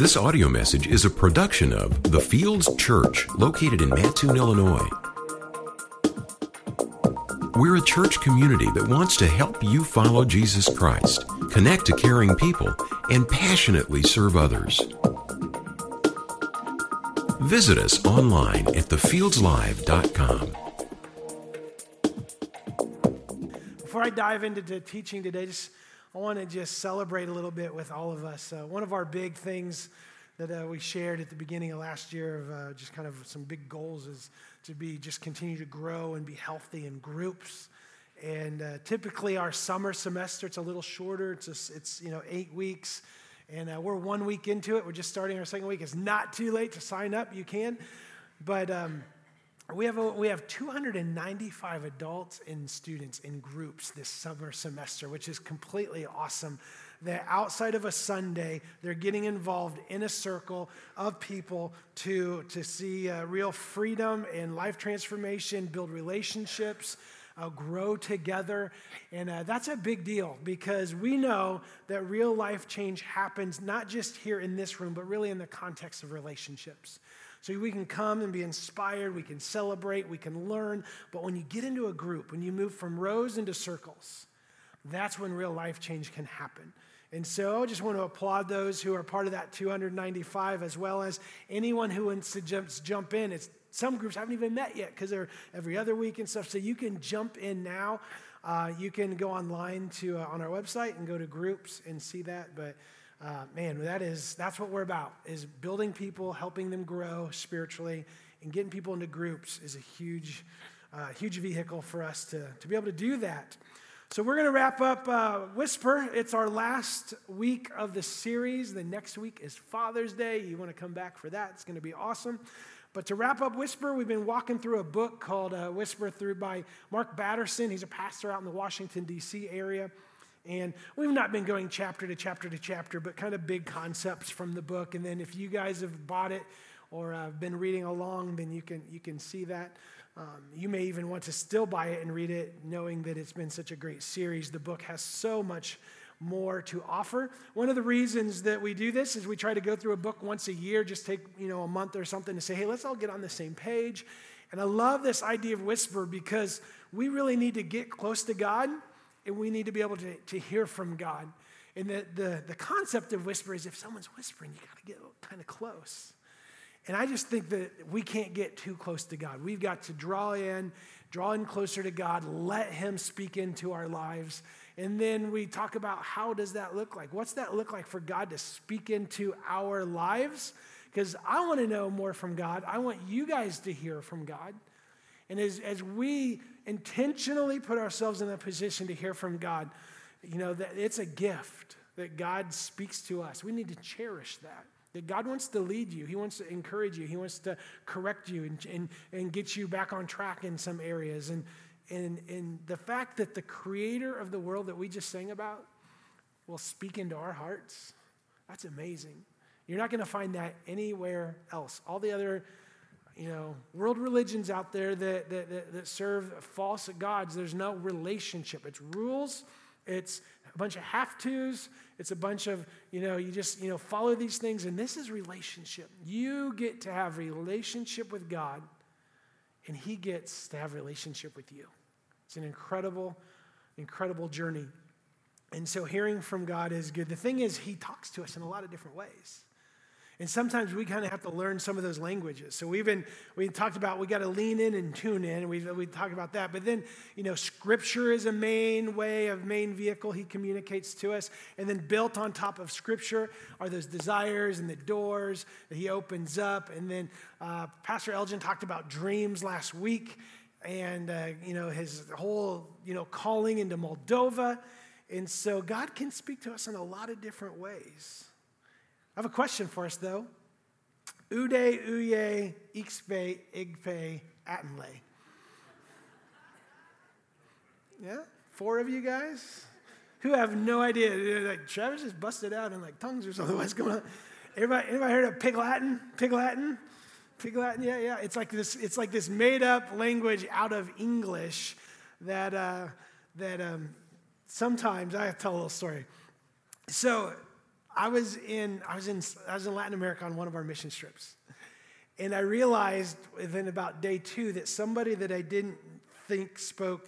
This audio message is a production of The Fields Church, located in Mattoon, Illinois. We're a church community that wants to help you follow Jesus Christ, connect to caring people, and passionately serve others. Visit us online at thefieldlive.com. Before I dive into the teaching today, I want to just celebrate a little bit with all of us. One of our big things that we shared at the beginning of last year of just kind of some big goals is to just continue to grow and be healthy in groups. And typically our summer semester, it's a little shorter. It's 8 weeks, and we're 1 week into it. We're just starting our second week. It's not too late to sign up. You can, but we have 295 adults and students in groups this summer semester, which is completely awesome. That outside of a Sunday, they're getting involved in a circle of people to see real freedom and life transformation, build relationships, grow together. And that's a big deal because we know that real life change happens not just here in this room, but really in the context of relationships. So we can come and be inspired, we can celebrate, we can learn, but when you get into a group, when you move from rows into circles, that's when real life change can happen. And so I just want to applaud those who are part of that 295, as well as anyone who wants to jump in. Some groups haven't even met yet because they're every other week and stuff, so you can jump in now. You can go online on our website and go to groups and see that, but that's what we're about, is building people, helping them grow spiritually, and getting people into groups is a huge vehicle for us to be able to do that. So we're going to wrap up Whisper. It's our last week of the series. The next week is Father's Day. You want to come back for that. It's going to be awesome. But to wrap up Whisper, we've been walking through a book called Whisper by Mark Batterson. He's a pastor out in the Washington, D.C. area. And we've not been going chapter to chapter to chapter, but kind of big concepts from the book. And then if you guys have bought it or been reading along, then you can see that. You may even want to still buy it and read it, knowing that it's been such a great series. The book has so much more to offer. One of the reasons that we do this is we try to go through a book once a year, just take a month or something to say, hey, let's all get on the same page. And I love this idea of Whisper because we really need to get close to God. And we need to be able to hear from God. And the concept of whisper is if someone's whispering, you got to get kind of close. And I just think that we can't get too close to God. We've got to draw in closer to God, let him speak into our lives. And then we talk about how does that look like? What's that look like for God to speak into our lives? Because I want to know more from God. I want you guys to hear from God. And as we intentionally put ourselves in a position to hear from God, that it's a gift that God speaks to us. We need to cherish that God wants to lead you. He wants to encourage you. He wants to correct you and get you back on track in some areas. And the fact that the creator of the world that we just sang about will speak into our hearts, that's amazing. You're not going to find that anywhere else. All the other world religions out there that serve false gods, there's no relationship. It's rules. It's a bunch of have-tos. It's a bunch of, you just, follow these things. And this is relationship. You get to have relationship with God, and he gets to have relationship with you. It's an incredible, incredible journey. And so hearing from God is good. The thing is, he talks to us in a lot of different ways. And sometimes we kind of have to learn some of those languages. So we talked about we got to lean in and tune in. We talked about that. But then, Scripture is a main vehicle he communicates to us. And then built on top of Scripture are those desires and the doors that he opens up. And then Pastor Elgin talked about dreams last week and, his whole, calling into Moldova. And so God can speak to us in a lot of different ways. I have a question for us, though. Ude, uye, ixpe, igpe, atenle. Yeah? 4 of you guys who have no idea. Like, Travis just busted out in tongues or something. What's going on? Anybody heard of Pig Latin? Pig Latin? Pig Latin? Yeah. It's like this made-up language out of English that sometimes I have to tell a little story. So I was in Latin America on one of our mission trips. And I realized within about day 2 that somebody that I didn't think spoke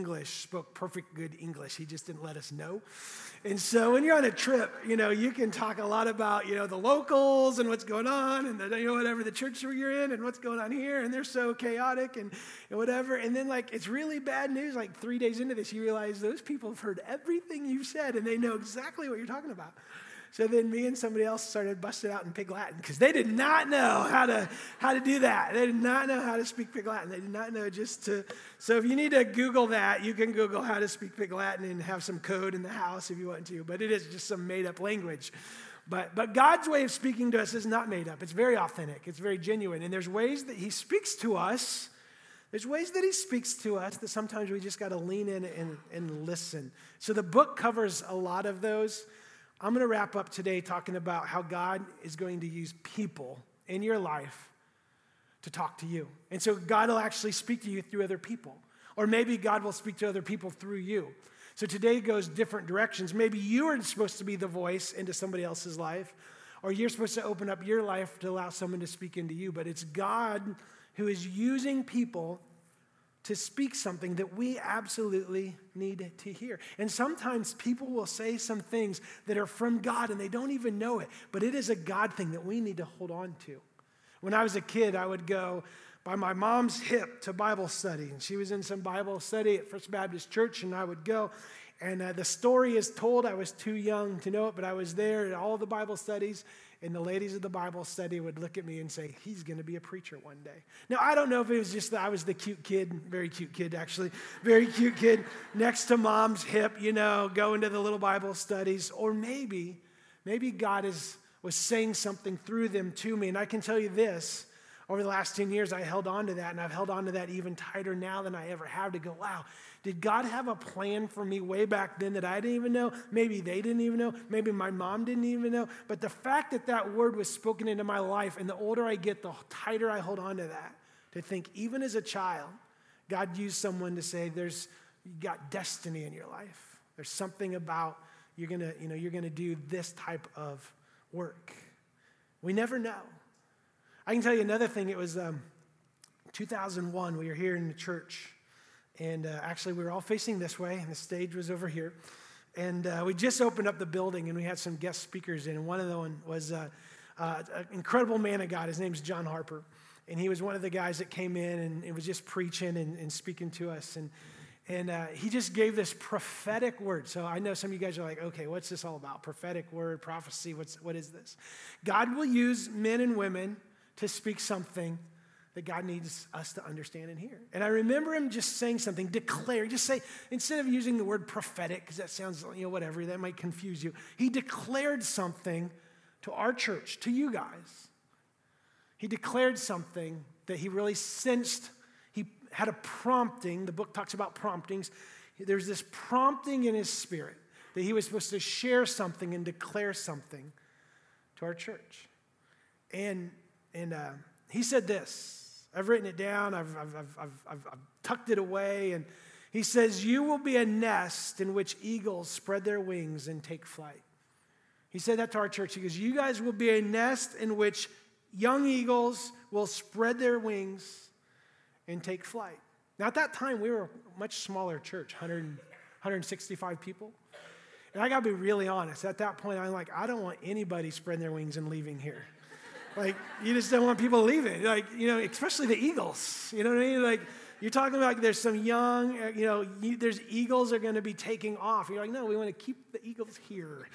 perfect good English. He just didn't let us know. And so when you're on a trip, you can talk a lot about, the locals and what's going on and whatever the church you're in and what's going on here. And they're so chaotic and whatever. And then it's really bad news. 3 days into this, you realize those people have heard everything you've said and they know exactly what you're talking about. So then me and somebody else started busting out in Pig Latin because they did not know how to do that. They did not know how to speak Pig Latin. They did not know so if you need to Google that, you can Google how to speak Pig Latin and have some code in the house if you want to. But it is just some made up language. But God's way of speaking to us is not made up. It's very authentic. It's very genuine. And there's ways that he speaks to us. There's ways that he speaks to us that sometimes we just got to lean in and listen. So the book covers a lot of those. I'm going to wrap up today talking about how God is going to use people in your life to talk to you. And so God will actually speak to you through other people. Or maybe God will speak to other people through you. So today goes different directions. Maybe you are supposed to be the voice into somebody else's life, or you're supposed to open up your life to allow someone to speak into you. But it's God who is using people to speak something that we absolutely need to hear. And sometimes people will say some things that are from God and they don't even know it, but it is a God thing that we need to hold on to. When I was a kid, I would go by my mom's hip to Bible study, and she was in some Bible study at First Baptist Church, and I would go. And the story is told, I was too young to know it, but I was there at all the Bible studies, and the ladies of the Bible study would look at me and say, he's going to be a preacher one day. Now, I don't know if it was just that I was the cute kid, very cute kid, actually, very cute kid next to mom's hip, going to the little Bible studies, or maybe God was saying something through them to me. And I can tell you this, over the last 10 years, I held on to that, and I've held on to that even tighter now than I ever have to go, wow, did God have a plan for me way back then that I didn't even know? Maybe they didn't even know. Maybe my mom didn't even know. But the fact that that word was spoken into my life, and the older I get, the tighter I hold on to that, to think even as a child, God used someone to say, you got destiny in your life. There's something about you're gonna do this type of work. We never know. I can tell you another thing. It was 2001. We were here in the church. And actually, we were all facing this way, and the stage was over here. And we just opened up the building, and we had some guest speakers in. And one of them was an incredible man of God. His name's John Harper. And he was one of the guys that came in and was just preaching and speaking to us. And he just gave this prophetic word. So I know some of you guys are like, okay, what's this all about? Prophetic word, prophecy, what is this? God will use men and women to speak something that God needs us to understand and hear. And I remember him just saying something, instead of using the word prophetic, because that sounds, whatever, that might confuse you. He declared something to our church, to you guys. He declared something that he really sensed. He had a prompting. The book talks about promptings. There's this prompting in his spirit that he was supposed to share something and declare something to our church. And he said this. I've written it down. I've tucked it away. And he says, you will be a nest in which eagles spread their wings and take flight. He said that to our church. He goes, you guys will be a nest in which young eagles will spread their wings and take flight. Now, at that time, we were a much smaller church, 165 people. And I got to be really honest. At that point, I'm like, I don't want anybody spreading their wings and leaving here. You just don't want people leaving. Especially the eagles. You know what I mean? You're talking about there's some young, there's eagles are going to be taking off. You're like, no, we want to keep the eagles here.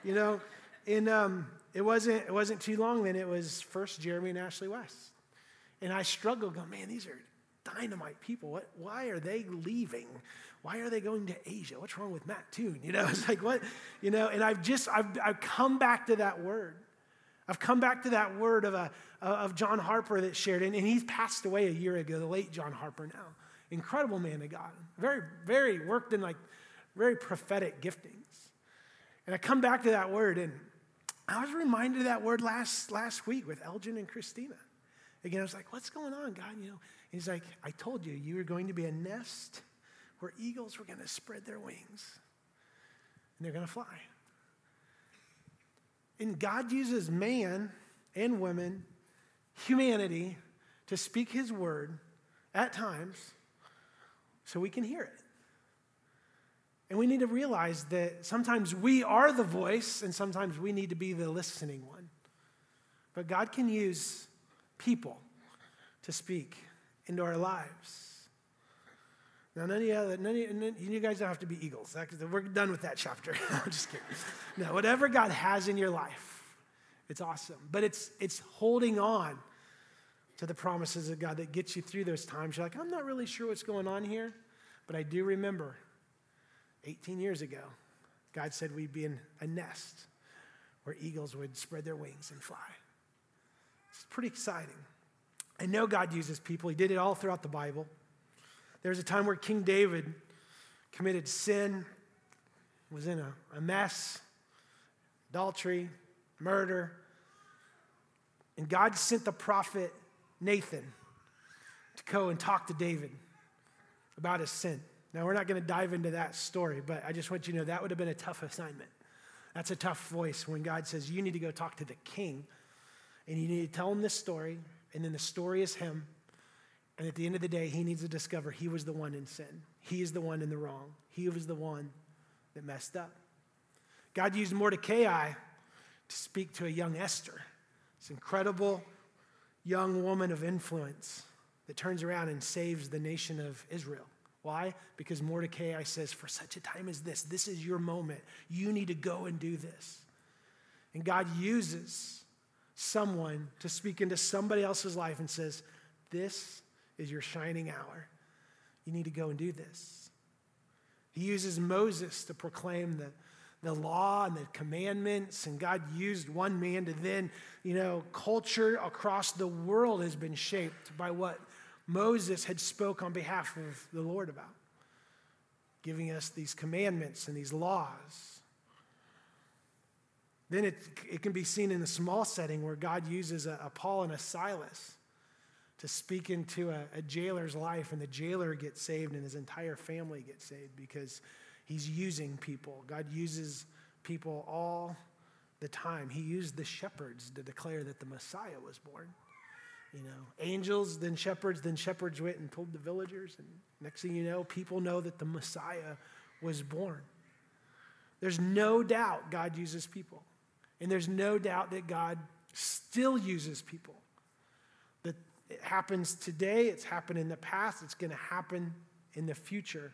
And it wasn't too long then. It was first Jeremy and Ashley West. And I struggled going, man, these are dynamite people. Why are they leaving? Why are they going to Asia? What's wrong with Matt Toon? It's like, what? And I've come back to that word. I've come back to that word of John Harper that shared, and he's passed away a year ago, the late John Harper now. Incredible man of God. Very, very worked in very prophetic giftings. And I come back to that word, and I was reminded of that word last week with Elgin and Christina. Again, I was like, what's going on, God? And he's like, I told you were going to be a nest where eagles were going to spread their wings, and they're going to fly. And God uses man and women, humanity, to speak his word at times so we can hear it. And we need to realize that sometimes we are the voice and sometimes we need to be the listening one. But God can use people to speak into our lives. Now, none of you guys don't have to be eagles. We're done with that chapter. I'm just kidding. No, whatever God has in your life, it's awesome. But it's holding on to the promises of God that gets you through those times. You're like, I'm not really sure what's going on here, but I do remember 18 years ago, God said we'd be in a nest where eagles would spread their wings and fly. It's pretty exciting. I know God uses people. He did it all throughout the Bible. There's a time where King David committed sin, was in a mess, adultery, murder, and God sent the prophet Nathan to go and talk to David about his sin. Now, we're not going to dive into that story, but I just want you to know that would have been a tough assignment. That's a tough voice when God says, you need to go talk to the king, and you need to tell him this story, and then the story is him, and at the end of the day, he needs to discover he was the one in sin. He is the one in the wrong. He was the one that messed up. God used Mordecai to speak to a young Esther, this incredible young woman of influence that turns around and saves the nation of Israel. Why? Because Mordecai says, for such a time as this is your moment. You need to go and do this. And God uses someone to speak into somebody else's life and says, this is your shining hour. You need to go and do this. He uses Moses to proclaim the law and the commandments, and God used one man to then, culture across the world has been shaped by what Moses had spoke on behalf of the Lord about, giving us these commandments and these laws. Then it can be seen in a small setting where God uses a Paul and a Silas to speak into a jailer's life, and the jailer gets saved and his entire family gets saved because he's using people. God uses people all the time. He used the shepherds to declare that the Messiah was born. Angels, then shepherds went and told the villagers, and next thing you know, people know that the Messiah was born. There's no doubt God uses people, and there's no doubt that God still uses people. That it happens today, it's happened in the past, it's going to happen in the future.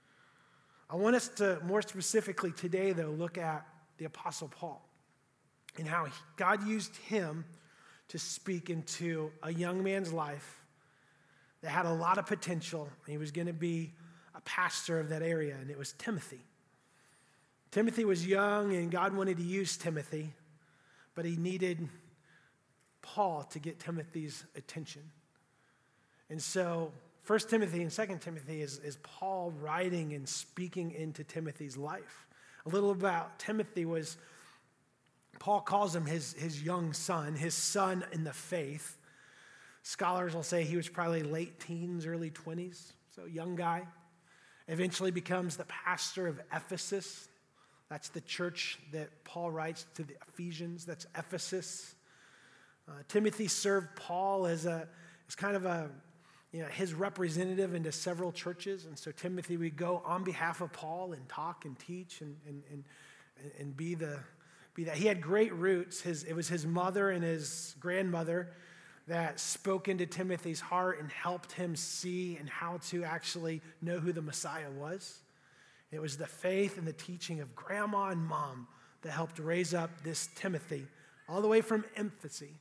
I want us to, more specifically today, though, look at the Apostle Paul and how God used him to speak into a young man's life that had a lot of potential, and he was going to be a pastor of that area, and it was Timothy. Timothy was young, and God wanted to use Timothy, but he needed Paul to get Timothy's attention. And so 1 Timothy and 2 Timothy is Paul writing and speaking into Timothy's life. A little about Timothy was, Paul calls him his young son, his son in the faith. Scholars will say he was probably late teens, early 20s, so young guy. Eventually becomes the pastor of Ephesus. That's the church that Paul writes to the Ephesians. That's Ephesus. Timothy served Paul as kind of his representative into several churches. And so Timothy would go on behalf of Paul and talk and teach and be that. He had great roots. It was his mother and his grandmother that spoke into Timothy's heart and helped him see and how to actually know who the Messiah was. It was the faith and the teaching of grandma and mom that helped raise up this Timothy all the way from infancy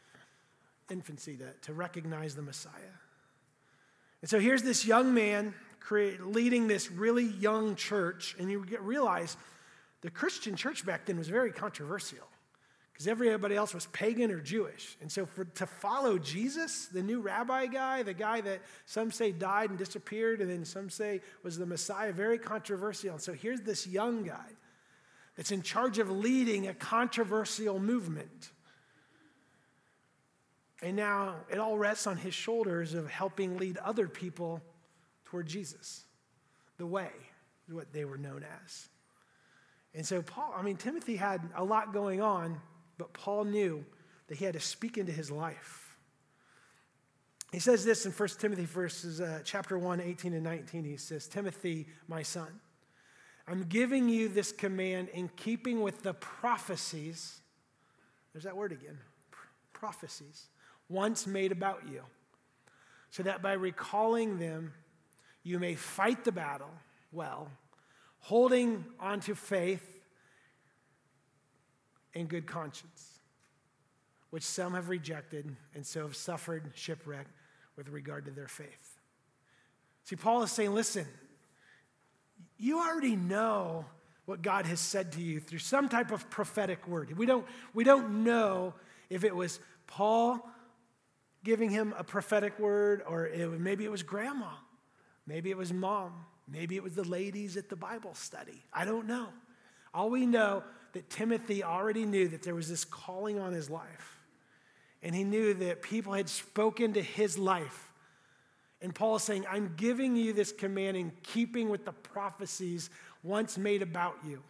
to recognize the Messiah. And so here's this young man leading this really young church, and you realize the Christian church back then was very controversial because everybody else was pagan or Jewish. And so to follow Jesus, the new rabbi guy, the guy that some say died and disappeared and then some say was the Messiah, very controversial. And so here's this young guy that's in charge of leading a controversial movement. And now it all rests on his shoulders of helping lead other people toward Jesus. The way is what they were known as. And so Timothy had a lot going on but Paul knew that he had to speak into his life. He says this in 1 Timothy chapter 1, 18 and 19. He says, Timothy, my son, I'm giving you this command in keeping with the prophecies. There's that word again. Prophecies. Once made about you. So that by recalling them, you may fight the battle well, holding on to faith and good conscience, which some have rejected and so have suffered shipwreck with regard to their faith. See, Paul is saying, listen, you already know what God has said to you through some type of prophetic word. We don't know if it was Paul giving him a prophetic word, or maybe it was grandma, maybe it was mom, maybe it was the ladies at the Bible study. I don't know. All we know that Timothy already knew that there was this calling on his life. And he knew that people had spoken to his life. And Paul is saying, I'm giving you this command in keeping with the prophecies once made about you,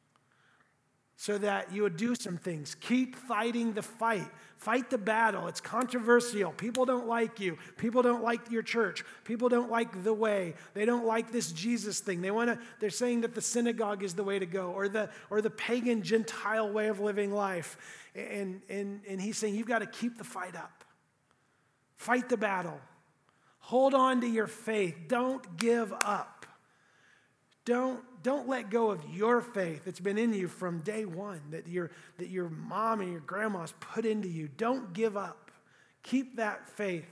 so that you would do some things. Keep fighting the fight. Fight the battle. It's controversial. People don't like you. People don't like your church. People don't like the way. They don't like this Jesus thing. They're saying that the synagogue is the way to go, or the pagan Gentile way of living life. And he's saying you've got to keep the fight up. Fight the battle. Hold on to your faith. Don't give up. Don't let go of your faith that's been in you from day one, that your mom and your grandma's put into you. Don't give up. Keep that faith.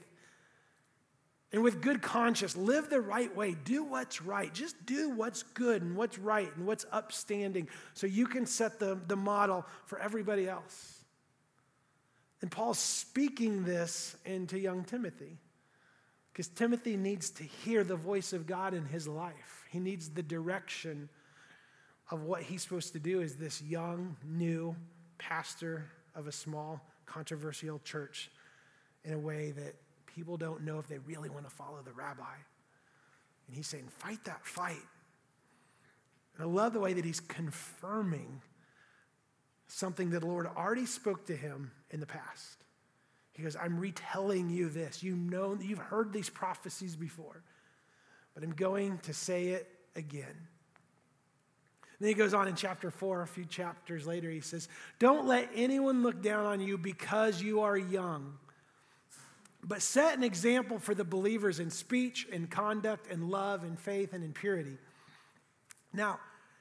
And with good conscience, live the right way. Do what's right. Just do what's good and what's right and what's upstanding so you can set the model for everybody else. And Paul's speaking this into young Timothy, because Timothy needs to hear the voice of God in his life. He needs the direction of what he's supposed to do as this young, new pastor of a small, controversial church in a way that people don't know if they really want to follow the rabbi. And he's saying, fight that fight. And I love the way that he's confirming something that the Lord already spoke to him in the past. He goes, I'm retelling you this. You've heard these prophecies before, but I'm going to say it again. And then he goes on in chapter 4, a few chapters later, he says, don't let anyone look down on you because you are young, but set an example for the believers in speech and conduct and love and faith and in purity. Now,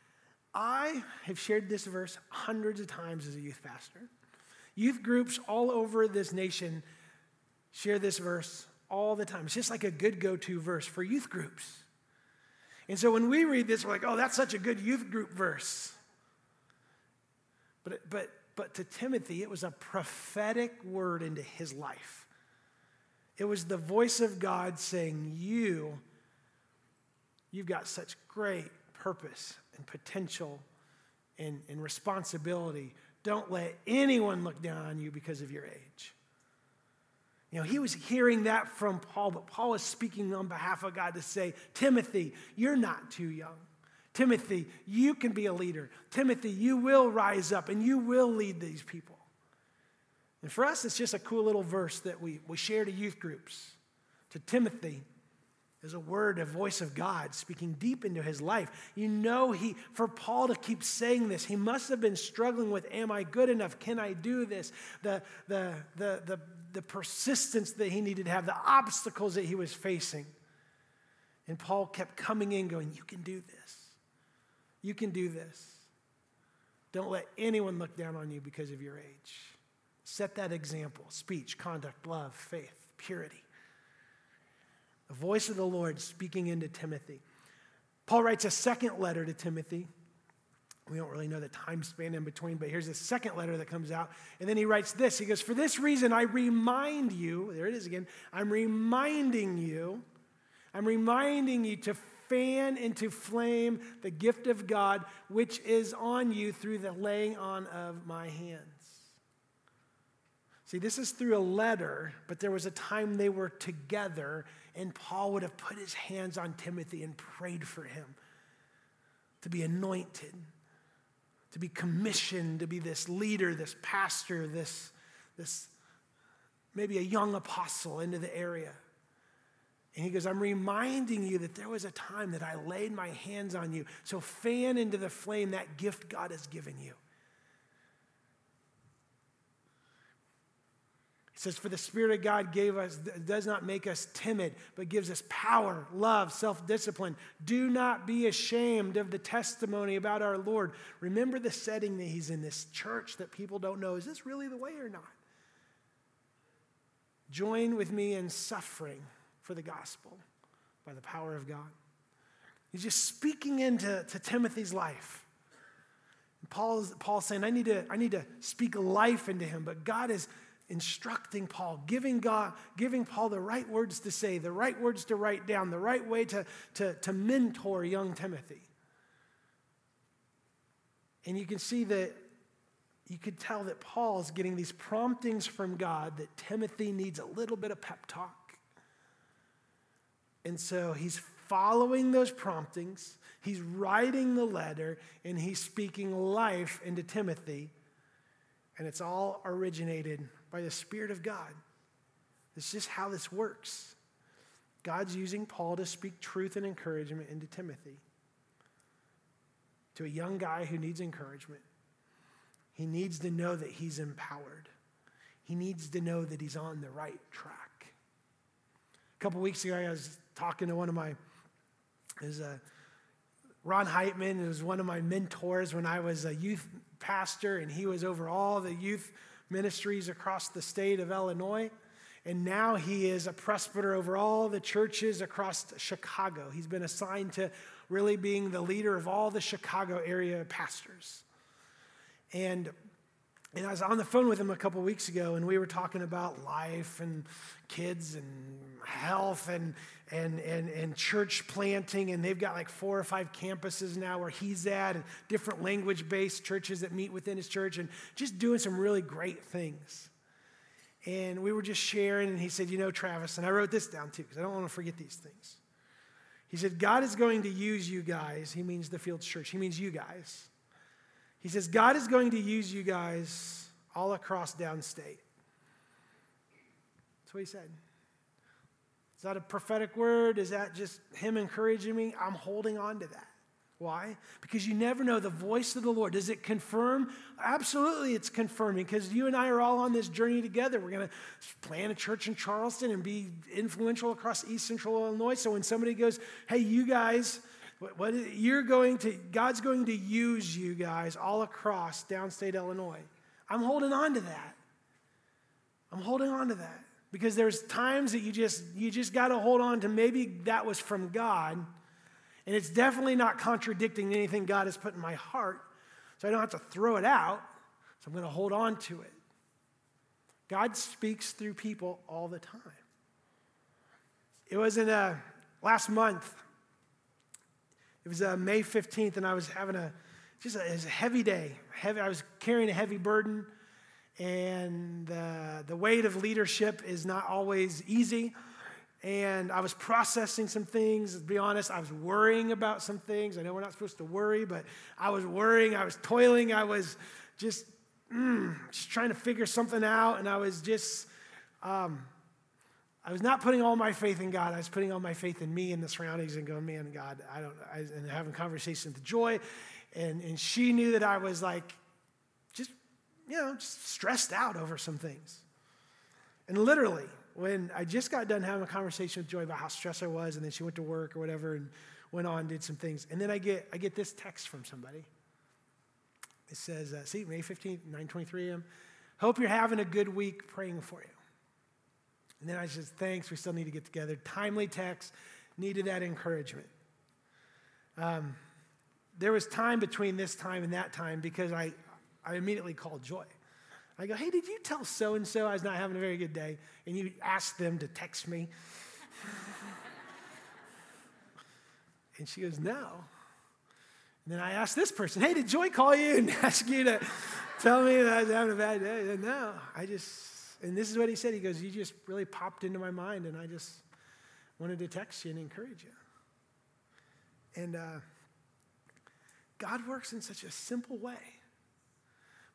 I have shared this verse hundreds of times as a youth pastor. Youth groups all over this nation share this verse all the time. It's just like a good go-to verse for youth groups. And so when we read this, we're like, oh, that's such a good youth group verse. But to Timothy, it was a prophetic word into his life. It was the voice of God saying, you've got such great purpose and potential and responsibility. Don't let anyone look down on you because of your age. You know, he was hearing that from Paul, but Paul is speaking on behalf of God to say, Timothy, you're not too young. Timothy, you can be a leader. Timothy, you will rise up and you will lead these people. And for us, it's just a cool little verse that we share to youth groups. To Timothy, is a word, a voice of God speaking deep into his life. You know, for Paul to keep saying this, he must have been struggling with, am I good enough? Can I do this? The persistence that he needed to have, the obstacles that he was facing. And Paul kept coming in going, you can do this. You can do this. Don't let anyone look down on you because of your age. Set that example, speech, conduct, love, faith, purity. The voice of the Lord speaking into Timothy. Paul writes a second letter to Timothy. We don't really know the time span in between, but here's a second letter that comes out. And then he writes this. He goes, for this reason, I remind you, there it is again, I'm reminding you to fan into flame the gift of God, which is on you through the laying on of my hands. See, this is through a letter, but there was a time they were together, and Paul would have put his hands on Timothy and prayed for him to be anointed, to be commissioned to be this leader, this pastor, this maybe a young apostle into the area. And he goes, I'm reminding you that there was a time that I laid my hands on you. So fan into the flame that gift God has given you. He says, for the Spirit of God does not make us timid, but gives us power, love, self-discipline. Do not be ashamed of the testimony about our Lord. Remember the setting that he's in, this church that people don't know. Is this really the way or not? Join with me in suffering for the gospel by the power of God. He's just speaking into Timothy's life. And Paul's saying, I need to speak life into him, but God is instructing Paul, giving Paul the right words to say, the right words to write down, the right way to mentor young Timothy. And you can see that, you could tell that Paul's getting these promptings from God that Timothy needs a little bit of pep talk. And so he's following those promptings, he's writing the letter, and he's speaking life into Timothy. And it's all originated by the Spirit of God. It's just how this works. God's using Paul to speak truth and encouragement into Timothy. To a young guy who needs encouragement. He needs to know that he's empowered. He needs to know that he's on the right track. A couple weeks ago, I was talking to Ron Heitman, who was one of my mentors when I was a youth pastor, and he was over all the youth ministries across the state of Illinois. And now he is a presbyter over all the churches across Chicago. He's been assigned to really being the leader of all the Chicago area pastors. And I was on the phone with him a couple weeks ago, and we were talking about life and kids and health and church planting, and they've got like 4 or 5 campuses now where he's at, and different language-based churches that meet within his church, and just doing some really great things. And we were just sharing, and he said, Travis, and I wrote this down too, because I don't want to forget these things. He said, God is going to use you guys. He means the Fields Church. He means you guys. He says, God is going to use you guys all across downstate. That's what he said. Is that a prophetic word? Is that just him encouraging me? I'm holding on to that. Why? Because you never know the voice of the Lord. Does it confirm? Absolutely, it's confirming, because you and I are all on this journey together. We're going to plant a church in Charleston and be influential across East Central Illinois. So when somebody goes, hey, you guys, God's going to use you guys all across downstate Illinois. I'm holding on to that. I'm holding on to that. Because there's times that you just got to hold on to, maybe that was from God, and it's definitely not contradicting anything God has put in my heart, so I don't have to throw it out, so I'm going to hold on to it. God speaks through people all the time. It was last month. It was May 15th, and I was having it was a heavy day. I was carrying a heavy burden, and the weight of leadership is not always easy. And I was processing some things. To be honest, I was worrying about some things. I know we're not supposed to worry, but I was worrying. I was toiling. I was just trying to figure something out, and I was just I was not putting all my faith in God. I was putting all my faith in me and the surroundings and going, man, God, and having conversations with Joy. And she knew that I was like, just stressed out over some things. And literally, when I just got done having a conversation with Joy about how stressed I was, and then she went to work or whatever and went on and did some things. And then I get this text from somebody. It says, May 15th, 9:23 a.m. Hope you're having a good week, praying for you. And then I said, thanks, we still need to get together. Timely text, needed that encouragement. There was time between this time and that time, because I immediately called Joy. I go, hey, did you tell so-and-so I was not having a very good day? And you asked them to text me? And she goes, no. And then I asked this person, hey, did Joy call you and ask you to tell me that I was having a bad day? And no, and this is what he said. He goes, you just really popped into my mind, and I just wanted to text you and encourage you. And God works in such a simple way.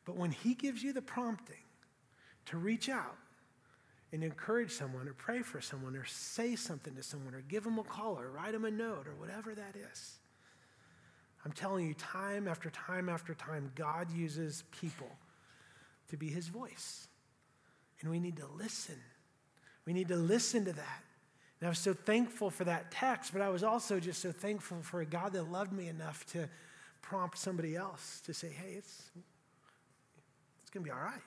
But when he gives you the prompting to reach out and encourage someone or pray for someone or say something to someone or give them a call or write them a note or whatever that is, I'm telling you, time after time after time, God uses people to be his voice. And we need to listen. We need to listen to that. And I was so thankful for that text, but I was also just so thankful for a God that loved me enough to prompt somebody else to say, hey, it's going to be all right.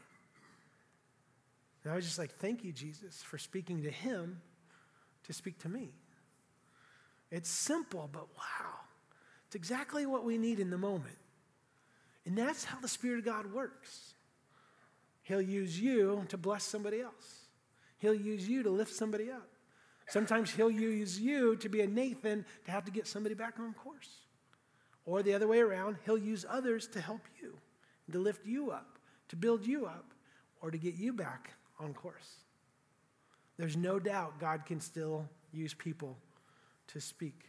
And I was just like, thank you, Jesus, for speaking to him to speak to me. It's simple, but wow. It's exactly what we need in the moment. And that's how the Spirit of God works. He'll use you to bless somebody else. He'll use you to lift somebody up. Sometimes he'll use you to be a Nathan to have to get somebody back on course. Or the other way around, he'll use others to help you, to lift you up, to build you up, or to get you back on course. There's no doubt God can still use people to speak.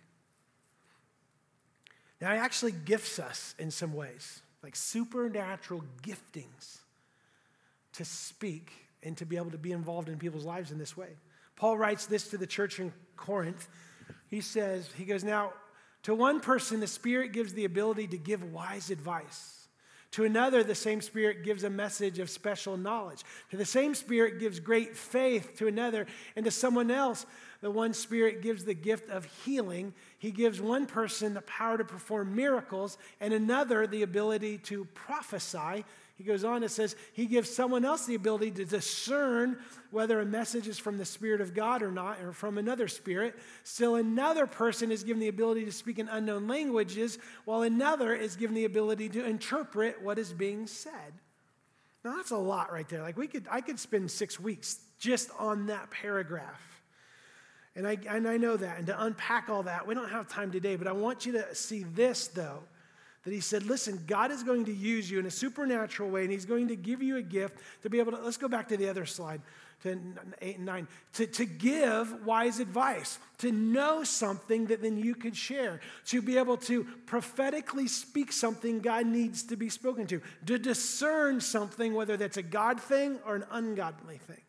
Now, he actually gifts us in some ways, like supernatural giftings to speak and to be able to be involved in people's lives in this way. Paul writes this to the church in Corinth. He goes, now, to one person, the Spirit gives the ability to give wise advice. To another, the same Spirit gives a message of special knowledge. To the same Spirit gives great faith to another. And to someone else, the one Spirit gives the gift of healing. He gives one person the power to perform miracles and another the ability to prophesy. He goes on and says, he gives someone else the ability to discern whether a message is from the Spirit of God or not, or from another spirit. Still another person is given the ability to speak in unknown languages, while another is given the ability to interpret what is being said. Now that's a lot right there. Like I could spend 6 weeks just on that paragraph. And I know that. And to unpack all that, we don't have time today, but I want you to see this though. That he said, listen, God is going to use you in a supernatural way, and he's going to give you a gift to be able to, let's go back to the other slide, to 8 and 9, to give wise advice, to know something that then you could share, to be able to prophetically speak something God needs to be spoken to discern something, whether that's a God thing or an ungodly thing.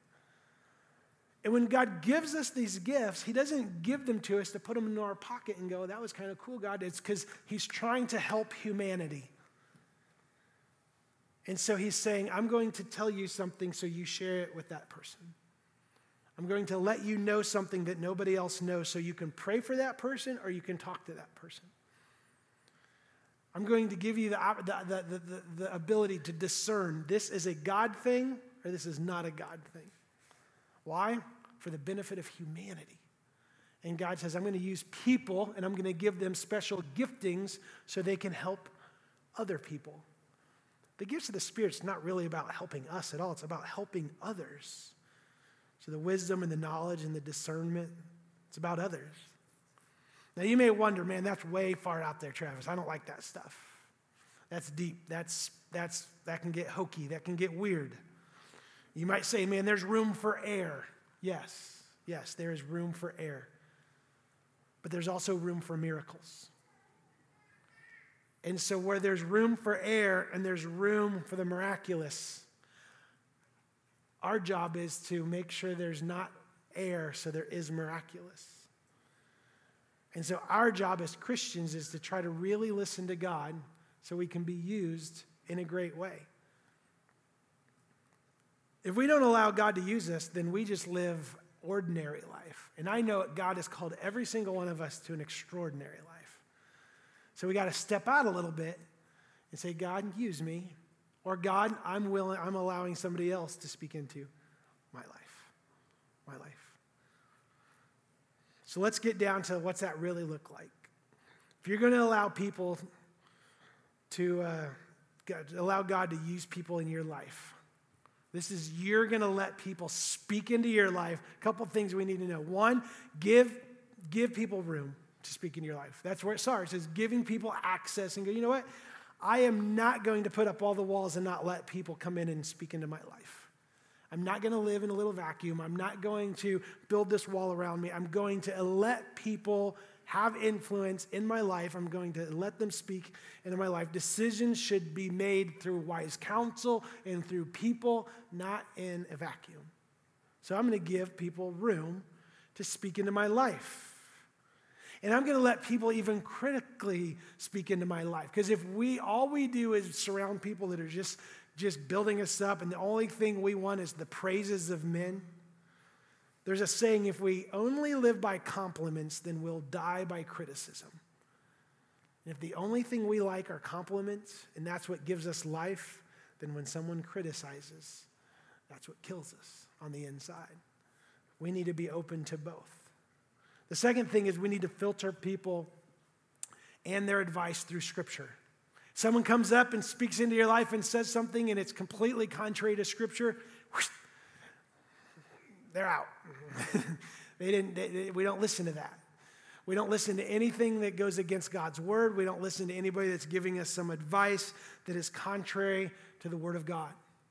And when God gives us these gifts, he doesn't give them to us to put them in our pocket and go, that was kind of cool, God. It's because he's trying to help humanity. And so he's saying, I'm going to tell you something so you share it with that person. I'm going to let you know something that nobody else knows so you can pray for that person or you can talk to that person. I'm going to give you the ability to discern this is a God thing or this is not a God thing. Why? For the benefit of humanity. And God says, I'm going to use people and I'm going to give them special giftings so they can help other people. The gifts of the Spirit's not really about helping us at all. It's about helping others. So the wisdom and the knowledge and the discernment, it's about others. Now you may wonder, man, that's way far out there, Travis. I don't like that stuff. That's deep. That can get hokey. That can get weird. You might say, man, there's room for error. Yes, there is room for error. But there's also room for miracles. And so where there's room for error and there's room for the miraculous, our job is to make sure there's not error so there is miraculous. And so our job as Christians is to try to really listen to God so we can be used in a great way. If we don't allow God to use us, then we just live ordinary life. And I know God has called every single one of us to an extraordinary life. So we got to step out a little bit and say, God, use me. Or God, I'm allowing somebody else to speak into my life. So let's get down to what's that really look like. If you're going to allow people to, allow God to use people in your life, you're going to let people speak into your life. A couple things we need to know. One, give people room to speak in your life. That's where it starts, is giving people access and go, you know what? I am not going to put up all the walls and not let people come in and speak into my life. I'm not going to live in a little vacuum. I'm not going to build this wall around me. I'm going to let people have influence in my life. I'm going to let them speak into my life. Decisions should be made through wise counsel and through people, not in a vacuum. So I'm going to give people room to speak into my life. And I'm going to let people even critically speak into my life. Because if all we do is surround people that are just building us up, and the only thing we want is the praises of men, there's a saying, if we only live by compliments, then we'll die by criticism. And if the only thing we like are compliments, and that's what gives us life, then when someone criticizes, that's what kills us on the inside. We need to be open to both. The second thing is we need to filter people and their advice through Scripture. Someone comes up and speaks into your life and says something and it's completely contrary to Scripture, whoosh, they're out. We don't listen to that. We don't listen to anything that goes against God's word. We don't listen to anybody that's giving us some advice that is contrary to the word of God.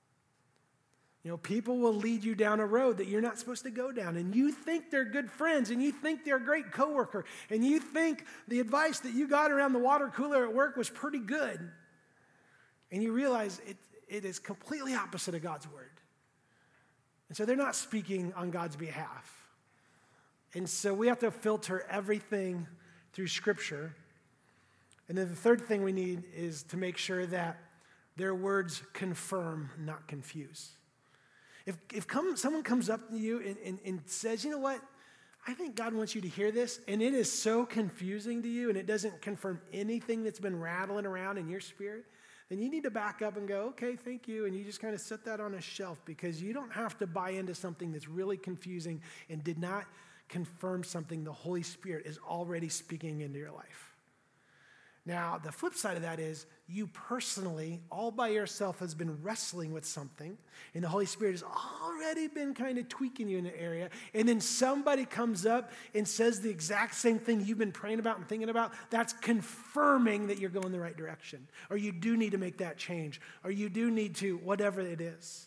You know, people will lead you down a road that you're not supposed to go down, and you think they're good friends, and you think they're a great coworker, and you think the advice that you got around the water cooler at work was pretty good, and you realize it is completely opposite of God's word. And so they're not speaking on God's behalf. And so we have to filter everything through Scripture. And then the third thing we need is to make sure that their words confirm, not confuse. If someone comes up to you and says, you know what, I think God wants you to hear this, and it is so confusing to you, and it doesn't confirm anything that's been rattling around in your spirit, then you need to back up and go, okay, thank you, and you just kind of set that on a shelf, because you don't have to buy into something that's really confusing and did not confirm something the Holy Spirit is already speaking into your life. Now, the flip side of that is you personally, all by yourself, has been wrestling with something, and the Holy Spirit has already been kind of tweaking you in an area, and then somebody comes up and says the exact same thing you've been praying about and thinking about. That's confirming that you're going the right direction, or you do need to make that change, or you do need to, whatever it is.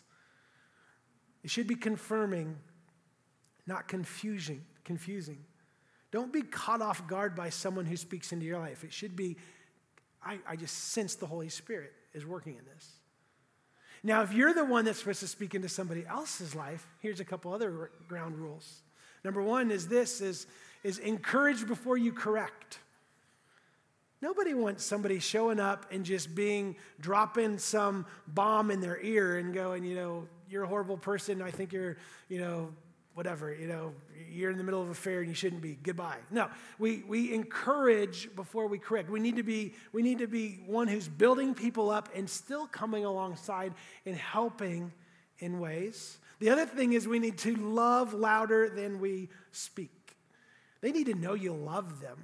It should be confirming, not confusing. Don't be caught off guard by someone who speaks into your life. It should be, I just sense the Holy Spirit is working in this. Now, if you're the one that's supposed to speak into somebody else's life, here's a couple other ground rules. Number one is this, is encourage before you correct. Nobody wants somebody showing up and just dropping some bomb in their ear and going, you're a horrible person. I think you're, whatever, you're in the middle of an affair and you shouldn't be. Goodbye. No, we encourage before we correct. We need to be one who's building people up and still coming alongside and helping in ways. The other thing is we need to love louder than we speak. They need to know you love them.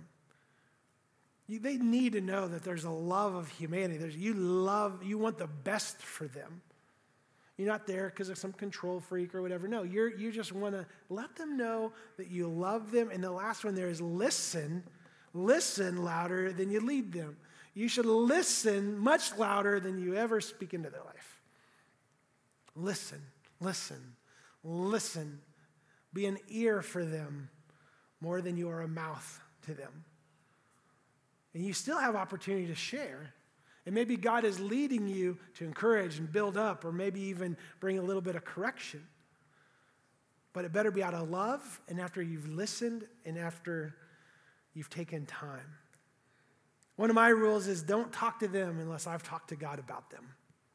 They need to know that there's a love of humanity. You want the best for them. You're not there because of some control freak or whatever. No, you just want to let them know that you love them. And the last one there is listen. Listen louder than you lead them. You should listen much louder than you ever speak into their life. Listen, listen, listen. Be an ear for them more than you are a mouth to them. And you still have opportunity to share. And maybe God is leading you to encourage and build up, or maybe even bring a little bit of correction. But it better be out of love, and after you've listened, and after you've taken time. One of my rules is don't talk to them unless I've talked to God about them.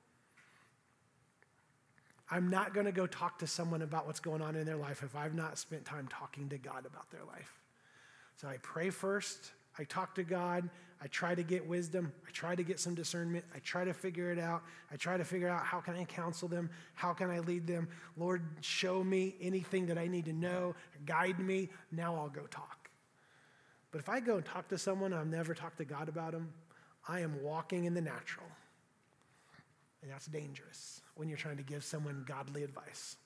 I'm not going to go talk to someone about what's going on in their life if I've not spent time talking to God about their life. So I pray first. I talk to God. I try to get wisdom. I try to get some discernment. I try to figure it out. I try to figure out how can I counsel them? How can I lead them? Lord, show me anything that I need to know. Guide me. Now I'll go talk. But if I go and talk to someone and I've never talked to God about them, I am walking in the natural. And that's dangerous when you're trying to give someone godly advice.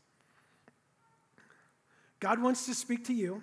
God wants to speak to you.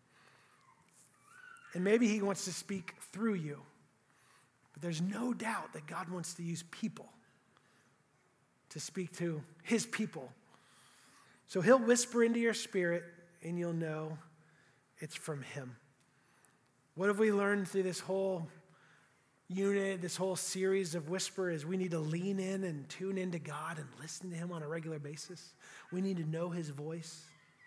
And maybe he wants to speak through you. But there's no doubt that God wants to use people to speak to his people. So he'll whisper into your spirit, and you'll know it's from him. What have we learned through this whole unit, this whole series of Whisper is we need to lean in and tune into God and listen to him on a regular basis. We need to know his voice.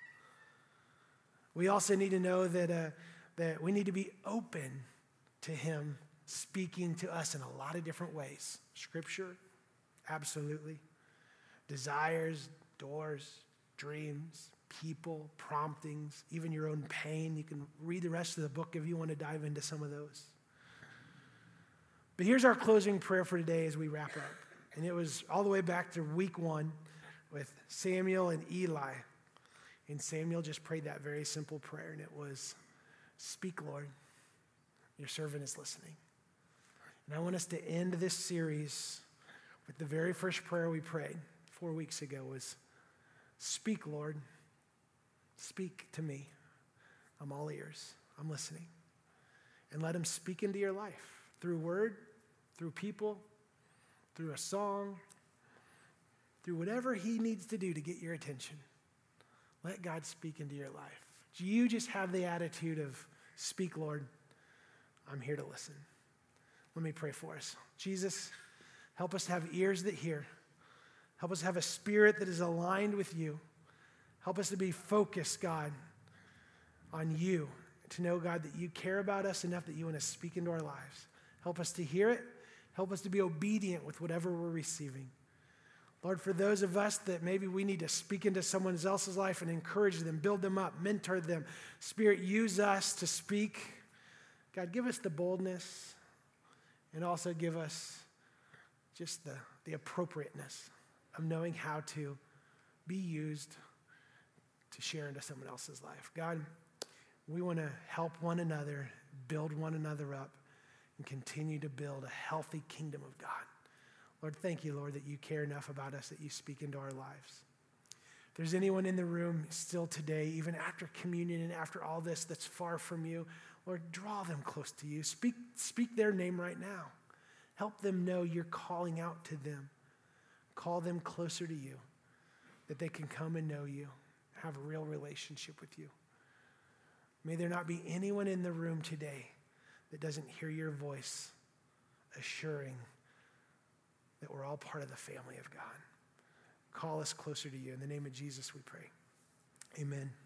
We also need to know that we need to be open to him speaking to us in a lot of different ways. Scripture, absolutely. Desires, doors, dreams, people, promptings, even your own pain. You can read the rest of the book if you want to dive into some of those. But here's our closing prayer for today as we wrap up. And it was all the way back to week 1 with Samuel and Eli. And Samuel just prayed that very simple prayer, and it was, "Speak, Lord. Your servant is listening." And I want us to end this series with the very first prayer we prayed 4 weeks ago was, "Speak, Lord. Speak to me. I'm all ears. I'm listening." And let him speak into your life through word, through people, through a song, through whatever he needs to do to get your attention. Let God speak into your life. Do you just have the attitude of, "Speak, Lord. I'm here to listen." Let me pray for us. Jesus, help us to have ears that hear. Help us have a spirit that is aligned with you. Help us to be focused, God, on you. To know, God, that you care about us enough that you want to speak into our lives. Help us to hear it. Help us to be obedient with whatever we're receiving. Lord, for those of us that maybe we need to speak into someone else's life and encourage them, build them up, mentor them. Spirit, use us to speak. God, give us the boldness and also give us just the appropriateness of knowing how to be used to share into someone else's life. God, we want to help one another, build one another up, and continue to build a healthy kingdom of God. Lord, thank you, Lord, that you care enough about us that you speak into our lives. If there's anyone in the room still today, even after communion and after all this that's far from you, Lord, draw them close to you. Speak their name right now. Help them know you're calling out to them. Call them closer to you, that they can come and know you, have a real relationship with you. May there not be anyone in the room today that doesn't hear your voice assuring that we're all part of the family of God. Call us closer to you. In the name of Jesus, we pray. Amen.